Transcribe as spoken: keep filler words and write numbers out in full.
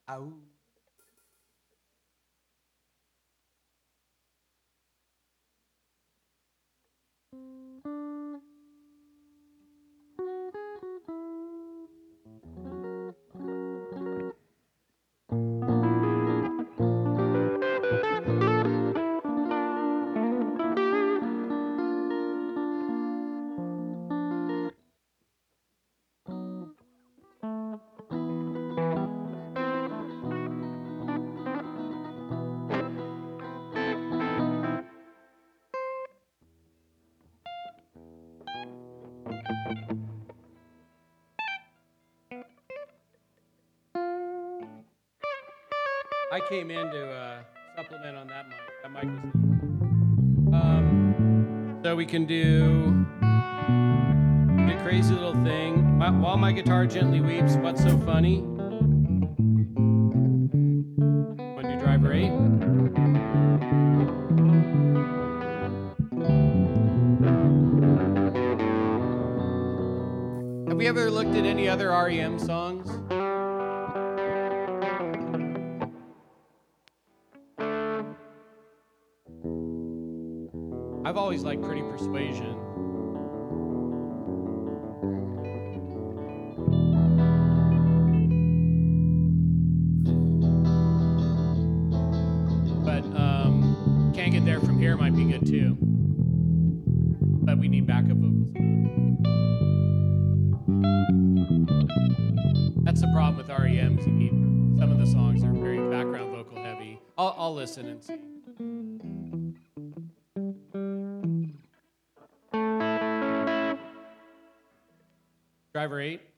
Ow. I came in to uh, supplement on that mic. That mic was. Um, so we can do a crazy little thing. My, while my guitar gently weeps, what's so funny? Want to do driver eight? Have we ever looked at any other R E M songs? I've always liked Pretty Persuasion. But um, Can't Get There From Here might be good too. But we need backup vocals. That's the problem with R E Ms. You need some of the songs are very background vocal heavy. I'll, I'll listen and see. Driver eight.